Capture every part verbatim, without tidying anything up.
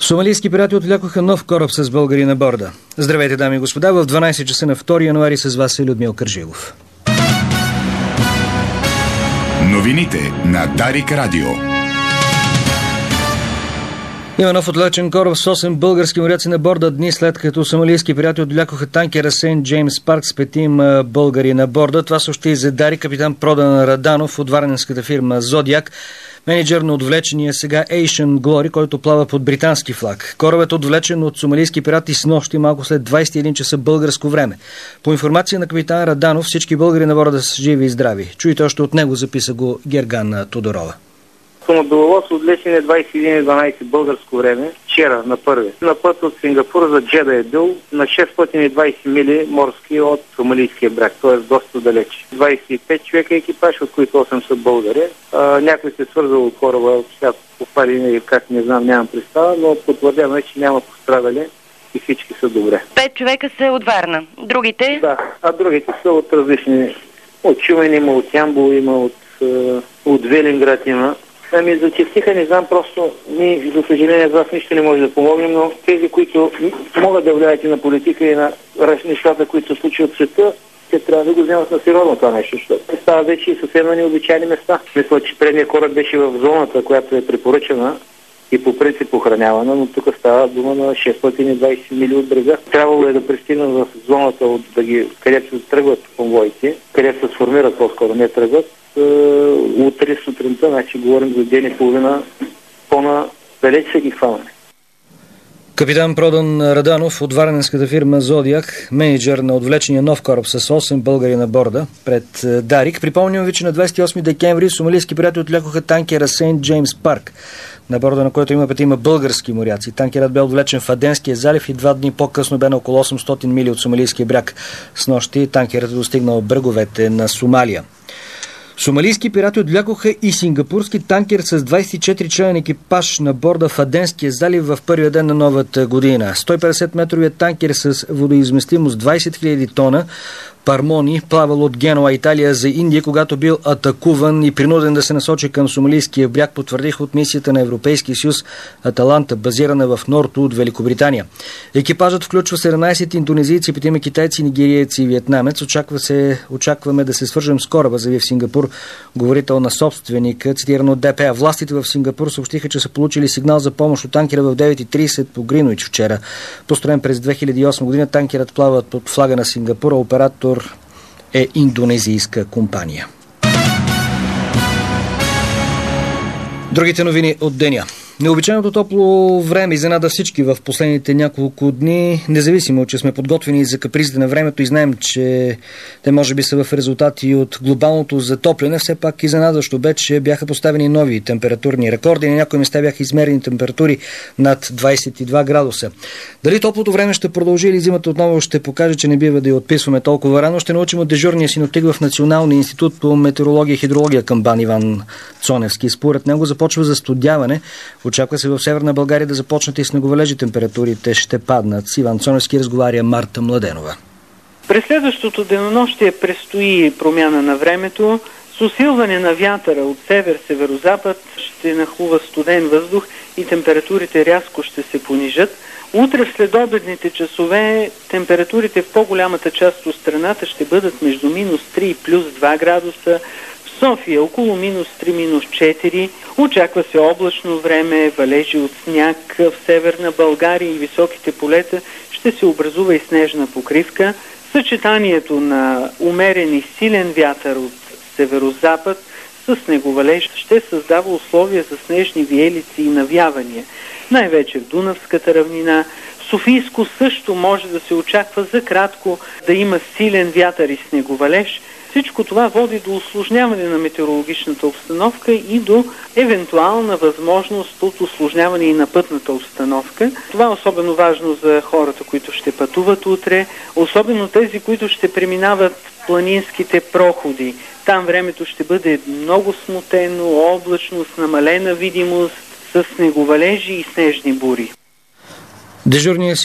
Сомалийски пирати отвлякоха нов кораб с българи на борда. Здравейте, дами и господа, в дванайсет часа на втори януари с вас е Людмил Кържилов. Новините на Дарик Радио. Има нов отлечен кораб с осем български моряци на борда дни след като сомалийски пирати отвлякоха танкера Сейнт Джеймс Парк с петима българи на борда. Това съобщи и за Дарик капитан Продан Раданов от варненската фирма Зодиак, менеджер на отвлечения сега Asian Glory, който плава под британски флаг. Корабът е отвлечен от сомалийски пирати с нощи малко след двайсет и един часа българско време. По информация на капитан Раданов, всички българи на борда са живи и здрави. Чуйте още от него, записа го Гергана Тодорова. Самодоловоз отвлечен е двайсет и един и дванайсет българско време, вчера на първи. На път от Сингапур за Джеда е бил на шестстотин и двайсет мили морски от сомалийския бряг, т.е. доста далеч. двайсет и пет човека екипаж, от които осем са българи. А, някой се свързал от кораба, сега попали или как не знам, нямам представа, но потвърдено е, че няма пострадали и всички са добре. Пет човека са от Варна. Другите? Да, а другите са от различни. От Шумен има, от Ямбол има, от, от Велинград има. Ами за честиха не знам, просто ние, за съжаление, за вас нищо не може да помогнем, но тези, които могат да влияят и на политика и на нещата, които се случват в света, те трябва да го вземат на сериозно това нещо, защото става вече и съвсем на необичайни места. Мисля, че предния кораб беше в зоната, която е препоръчана и по принцип охранявана, но тук става дума на шестстотин и двайсет мили от брега. Трябвало е да пристигнат в зоната, от, да ги, където се тръгват конвоите, където се сформират по-скоро, не тръгват, утре сутринта, значи говорим за ден и половина, по-надалеч са ги хванали. Капитан Продан Раданов от варненската фирма Зодиак, менеджер на отвлечения нов кораб с осем българи на борда пред Дарик. Припомням ви, че на двайсет и осми декември сомалийски пирати отвлякоха танкера Сейнт Джеймс Парк, на борда на който има петима български моряци. Танкерът бе отвлечен в Аденския залив и два дни по-късно бе на около осемстотин мили от сомалийския бряг. С нощи танкерът е достигнал бреговете на Сомалия. Сомалийски пирати отвлякоха и сингапурски танкер с двайсет и четири членен екипаж на борда в Аденския залив в първия ден на новата година. сто и петдесет метровият танкер с водоизместимост двайсет хиляди тона Пармони плавал от Генуа, Италия за Индия, когато бил атакуван и принуден да се насочи към сомалийския бряг, потвърдих от мисията на Европейския съюз Аталанта, базирана в Норто от Великобритания. Екипажът включва седемнайсет индонезийци, петима китайци, нигериеци и виетнамец. Очаква се, очакваме да се свържем с кораба, заяви в Сингапур говорител на собственика, цитирано от Д П А. Властите в Сингапур съобщиха, че са получили сигнал за помощ от танкера в девет и трийсет по Гринуич вчера. Построен през две хиляди и осма година, танкерът плава под флага на Сингапур, а оператор е индонезийска компания. Другите новини от деня. Необичайното топло време изненада всички в последните няколко дни, независимо, че сме подготвени за капризите на времето и знаем, че те може би са в резултат и от глобалното затопляне. Все пак изненадващо бе, че бяха поставени нови температурни рекорди. На някои места бяха измерени температури над двайсет и два градуса. Дали топлото време ще продължи или зимата отново ще покаже, че не бива да я отписваме толкова рано, ще научим от дежурния синоптик в Националния институт по метеорология и хидрология към БАН Иван Цоневски. Според него започва застудяване. Очаква се в Северна България да започнат и снеговалежи, температурите ще паднат. С Иван Цоневски разговаря Марта Младенова. През следващото денонощие предстои промяна на времето. С усилване на вятъра от север-северозапад ще нахлува студен въздух и температурите рязко ще се понижат. Утре в следобедните часове температурите в по-голямата част от страната ще бъдат между минус три и плюс два градуса. В София около минус три, минус четири. Очаква се облачно време, валежи от сняг. В Северна България и високите полета ще се образува и снежна покривка. Съчетанието на умерен и силен вятър от северозапад с снеговалеж ще създава условия за снежни виелици и навявания. Най-вече в Дунавската равнина. Софийско също може да се очаква за кратко да има силен вятър и снеговалеж. Всичко това води до усложняване на метеорологичната обстановка и до евентуална възможност от усложняване и на пътната обстановка. Това е особено важно за хората, които ще пътуват утре, особено тези, които ще преминават планинските проходи. Там времето ще бъде много смутено, облачно, с намалена видимост, с снеговалежи и снежни бури. Дежурният синоптик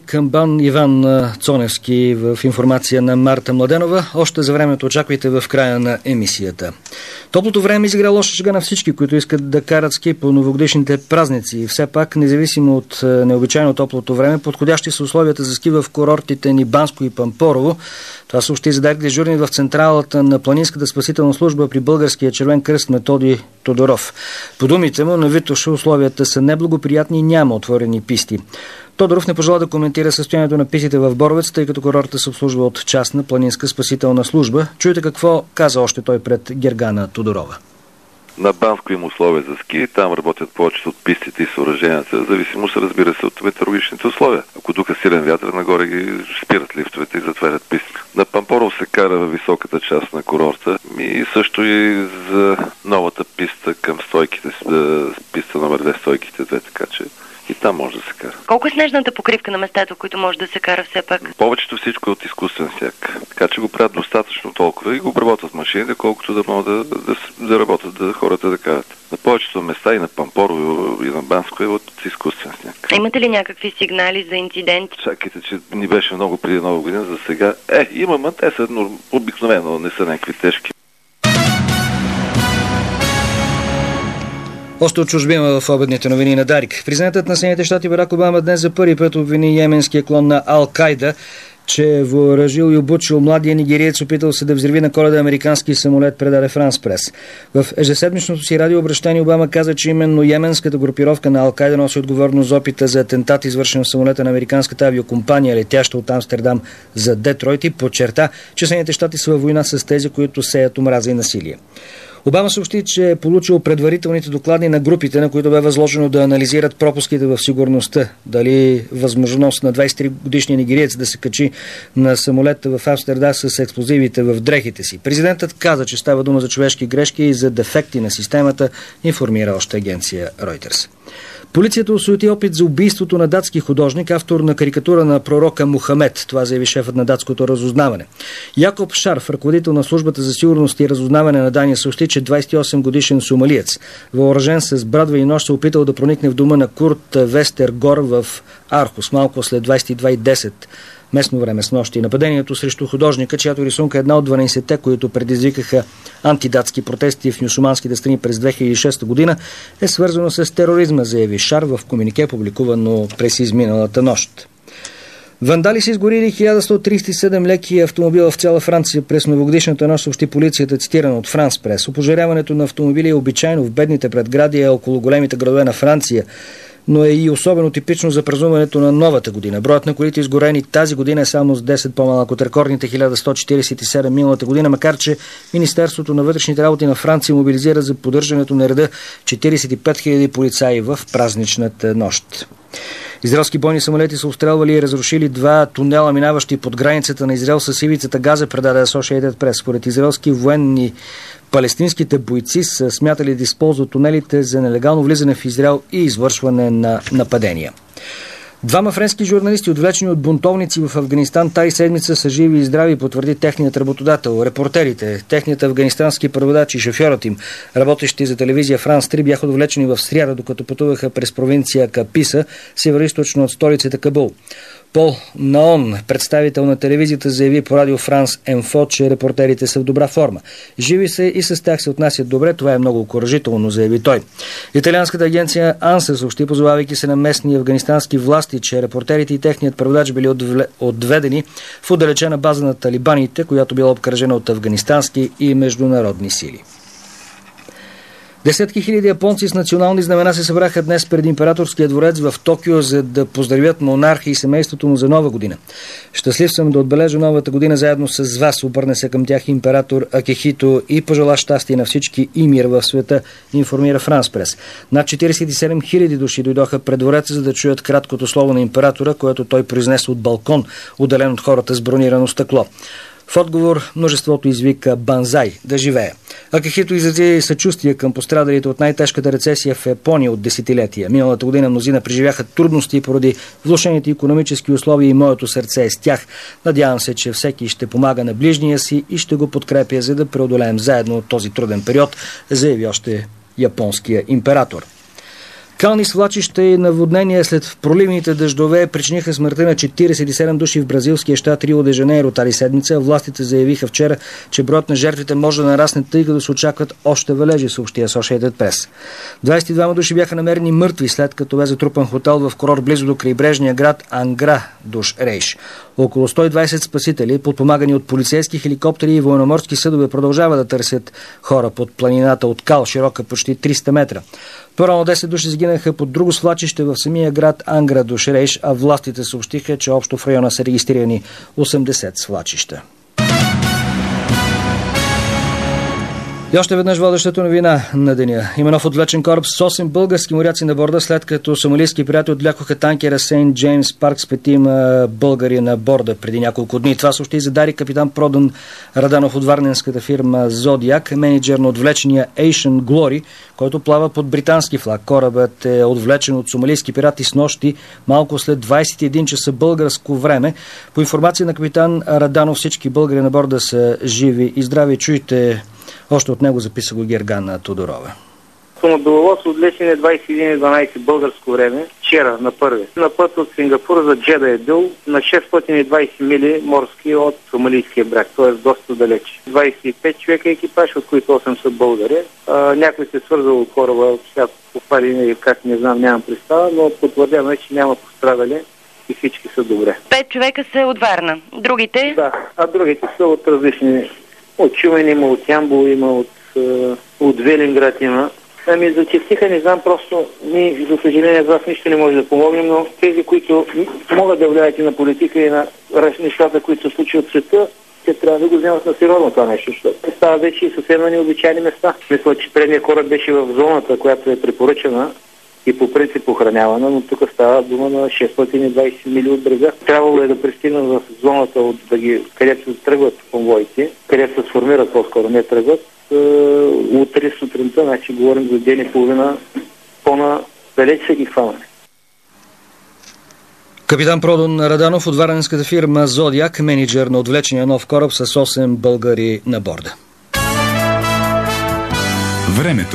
Камбан, Иван Цоневски в информация на Марта Младенова. Още за времето очаквайте в края на емисията. Топлото време изигра лоша шега на всички, които искат да карат ски по новогодишните празници. И все пак, независимо от необичайно топлото време, подходящи са условията за ски в курортите ни Банско и Пампорово. Това съобщи за Дарик дежурни в централата на Планинската спасителна служба при Българския червен кръст Методи Тодоров. По думите му, на Витоша условията са неблагоприятни и няма отворени писти. Тодоров не пожела да коментира състоянието на пистите в Боровец, тъй като курортът се обслужва от частна планинска спасителна служба. Чуйте какво каза още той пред Гергана Тодорова. На Банско има условия за ски, там работят повечето от пистите и съоръженията, в зависимост, разбира се, от метеорологичните условия. Ако духа силен вятър, нагоре ги спират лифтовете и затварят пистите. На Пампорово се кара във високата част на курорта и също и за новата писта към стойките, писта номер две, стойките две, така че и там може да се кара. Колко е снежната покривка на местата, в които може да се кара все пак? Повечето всичко е от изкуствен сняг. Така че го правят достатъчно толкова и го обработват машините, колкото да могат да, да, да работят да хората да карат. На повечето места и на Пампорово и на Банско е от изкуствен сняг. Имате ли някакви сигнали за инциденти? Чакайте, че ни беше много преди Нова година, за сега. Е, имам, те са обикновено, не са някакви тежки. Още от чужбина в обедните новини на Дарик. Президентът на Съединените щати Барак Обама днес за първи път обвини йеменския клон на Ал-Кайда, че е въоръжил и обучил младия нигериец, опитал се да взриви на Коледа американски самолет, предаде Франс Прес. В ежеседмичното си радиообращение Обама каза, че именно йеменската групировка на Ал-Кайда носи отговорност за опита за атентат, извършен в самолета на американската авиокомпания, летяща от Амстердам за Детройт, и подчерта, че Съединените щати са във война с тези, които сеят омраза и насилие. Обама съобщи, че е получил предварителните доклади на групите, на които бе възложено да анализират пропуските в сигурността. Дали възможност на двадесет и три годишния нигериец да се качи на самолета в Амстердам с експлозивите в дрехите си. Президентът каза, че става дума за човешки грешки и за дефекти на системата, информира още агенция Reuters. Полицията осуети опит за убийството на датски художник, автор на карикатура на пророка Мухамед. Това заяви шефът на датското разузнаване. Якоб Шарф, ръководител на службата за сигурност и разузнаване на Дания, съобщи, че двадесет и осем годишен сомалиец, въоръжен с брадва и нож, се опитал да проникне в дома на Курт Вестергор в Архус, малко след двадесет и две и десет. Местно време с нощи. Нападението срещу художника, чиято рисунка е една от дванадесетте, които предизвикаха антидатски протести в мюсюлманските страни през две хиляди и шеста година, е свързано с тероризма, заяви Шар в комюнике, публикувано през изминалата нощ. Вандали са изгорили хиляда сто тридесет и седем леки автомобила в цяла Франция през новогодишната нощ, съобщи полицията, цитирана от Франс Прес. Опожаряването на автомобили е обичайно в бедните предградия около големите градове на Франция, но е и особено типично за празнуването на новата година. Броят на колите изгорени тази година е само с десет по-малък от рекордните хиляда сто четиридесет и седем миналата година, макар че Министерството на вътрешните работи на Франция мобилизира за поддържането на реда четиридесет и пет хиляди полицаи в празничната нощ. Израелски бойни самолети са обстрелвали и разрушили два тунела, минаващи под границата на Израел с ивицата Газа, предаде Associated Press. Според израелски военни, палестинските бойци са смятали да използват тунелите за нелегално влизане в Израел и извършване на нападения. Двама френски журналисти, отвлечени от бунтовници в Афганистан, тази седмица са живи и здрави, потвърди техният работодател. Репортерите, техният афганистански преводач и шофьорът им, работещи за телевизия Франс три, бяха отвлечени в сряда, докато пътуваха през провинция Каписа, североизточно от столицата Кабул. Пол Наон, представител на телевизията, заяви по радио Франс Енфо, че репортерите са в добра форма. Живи се и с тях се отнасят добре, това е много окуражително, заяви той. Италианската агенция Анса съобщи, позовавайки се на местни афганистански власти, че репортерите и техният преводач били отведени в отдалечена база на талибаните, която била обкръжена от афганистански и международни сили. Десетки хиляди японци с национални знамена се събраха днес пред императорския дворец в Токио, за да поздравят монарха и семейството му за нова година. Щастлив съм да отбележа новата година заедно с вас, обърне се към тях император Акихито и пожела щастие на всички и мир в света, информира Франс Прес. Над четиридесет и седем хиляди души дойдоха пред двореца, за да чуят краткото слово на императора, което той произнесе от балкон, отделен от хората с бронирано стъкло. В отговор множеството извика «Банзай, да живее». Акихито изрази съчувствие към пострадалите от най-тежката рецесия в Япония от десетилетия. Миналата година мнозина преживяха трудности поради влошените икономически условия и моето сърце е с тях. Надявам се, че всеки ще помага на ближния си и ще го подкрепя, за да преодолеем заедно този труден период, заяви още японския император. Кални свлачища и наводнения след проливните дъждове причиниха смъртта на четиридесет и седем души в бразилския щат Рио де Жанейро тази седмица. Властите заявиха вчера, че броят на жертвите може да нарасне, тъй като се очакват още валежи, съобщи Associated Press. двадесет и двама души бяха намерени мъртви, след като бе затрупан хотел в курорт близо до крайбрежния град Ангра душ Рейш. Около сто и двадесет спасители, подпомагани от полицейски хеликоптери и военноморски съдове, продължават да търсят хора под планината от кал, широка почти триста метра. По-рано десет души загинаха под друго свлачище в самия град Ангра душ Рейш, а властите съобщиха, че общо в района са регистрирани осемдесет свлачища. И още веднъж водещата новина на деня. Има нов отвлечен кораб с осем български моряци на борда, след като сомалийски приятели отвлякоха танкера Сейнт Джеймс Парк с петима българи на борда преди няколко дни. Това съобщи за Дарик капитан Продан Раданов от варненската фирма Зодиак, менеджер на отвлечения Asian Glory, който плава под британски флаг. Корабът е отвлечен от сомалийски пирати с нощи малко след двадесет и един часа българско време. По информация на капитан Раданов, всички българи на борда са живи и здрави. Чуйте още от него, записа го Гергана Тодорова. Самодолово са отвлечени двадесет и един и дванадесет българско време, вчера на първи. На път от Сингапур за Джеда е бил на шестстотин и двадесет мили морски от сомалийския бряг, т.е. доста далеч. двадесет и пет човека екипаж, от които осем са българи. А, някой се свързал от кораба, всяко попали или как не знам, нямам представа, но потвърдено е, че няма пострадали и всички са добре. Пет човека са от Варна. Другите? Да, а другите са от различни. От Шумен има, от Ямбол има, от, от Велинград има. Ами за честиха не знам, просто ние, за съжаление, за вас нищо не може да помогнем, но тези, които могат да влияят и на политика и на нещата, които се случват в света, те трябва да го вземат на сериозно това нещо, защото става вече и съвсем на необичайни места. Мисля, че предния кораб беше в зоната, която е препоръчана и по принцип охранявана, но тук става дума на шестстотин и двадесет мили от брега. Трябвало е да пристигнат в зоната, от, да ги, където тръгват конвоите, където се сформират по-скоро, не тръгват. Е, утре сутринта, значи говорим за ден и половина, по-надалеч са ги хванали. Капитан Продан Раданов от варненската фирма Зодиак, менеджер на отвлечения нов кораб с осем българи на борда. Времето.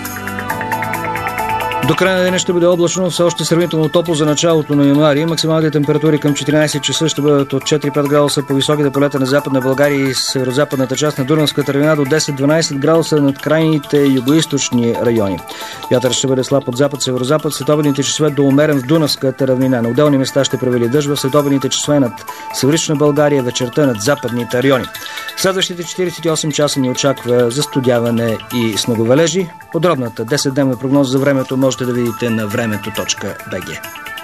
До края на деня ще бъде облачно, все още сравнително топло за началото на януари. Максималните температури към четиринадесет часа ще бъдат от четири до пет градуса по високите полета на Западна България и северозападната част на Дунавската равнина, до десет до дванадесет градуса над крайните югоизточни райони. Вятър ще бъде слаб от запад, северозапад, следобедните часове до умерен в Дунавската равнина. На отделни места ще превали дъжд, в следобедните часове над Северична България, вечерта над западните райони. Следващите четиридесет и осем часа ни очаква застудяване и снеговалежи. Подробната десетдневна прогноза за времето можете да видите на времето точка би джи.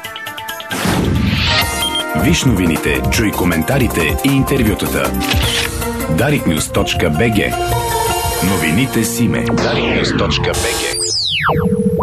Виж новините, чуй коментарите и интервютата. дарик нюз точка би джи. Новините с име дарик нюз точка би джи.